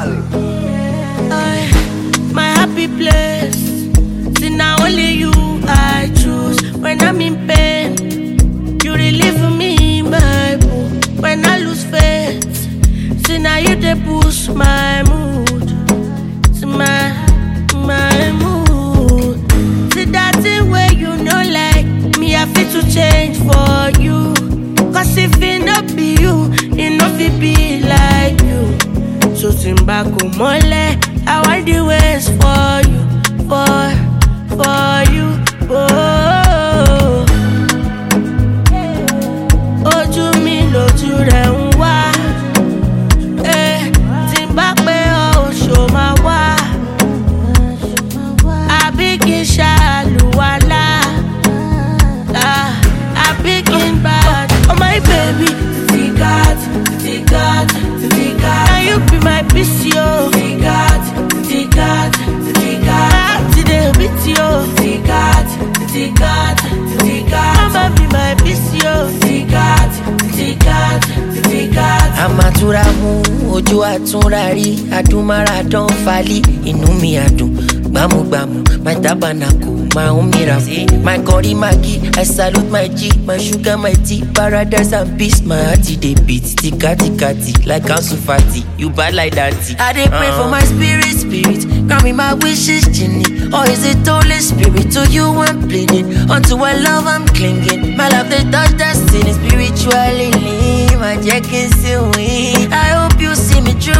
My happy place. See now only you I choose. When I'm in pain, you relieve me, my boo. When I lose faith, see now you they push my mood. See my mood. See that thing where you know like me, I feel to change for you. Cause if it not be you, it not fit be like you. So Timbako mole, I want the ways for you, for you, oh. Ojú mi lójú rẹ̀ ń wá, tí n bá pẹ́ ọ ṣó máa wá. Àbí kí n ṣàlùwàlá, àbí kí n bá. Oh my baby, Tigat. Now you be my peace, yo. Tigat. Today beat yo. Tigat. Mama be my peace, yo. Tigat. Amaturamu, ojú àtúnrárí, adúmáradán falí, inú mi àdùn, gbámúgbámú, my tabernacle, my own miracle, my curry Maggi, I salute my G, my sugar, my tea, paradise and peace, my hearty dey beat, tika-tika-ti, like Ansu Fati, you bad like that. I dey pray for my spirit, grant me my wishes, Genie, or is it Holy Spirit, to you I'm pleading, unto my love I'm clinging, my love they touch destiny, spiritually, my jacket still win. I hope you see me through.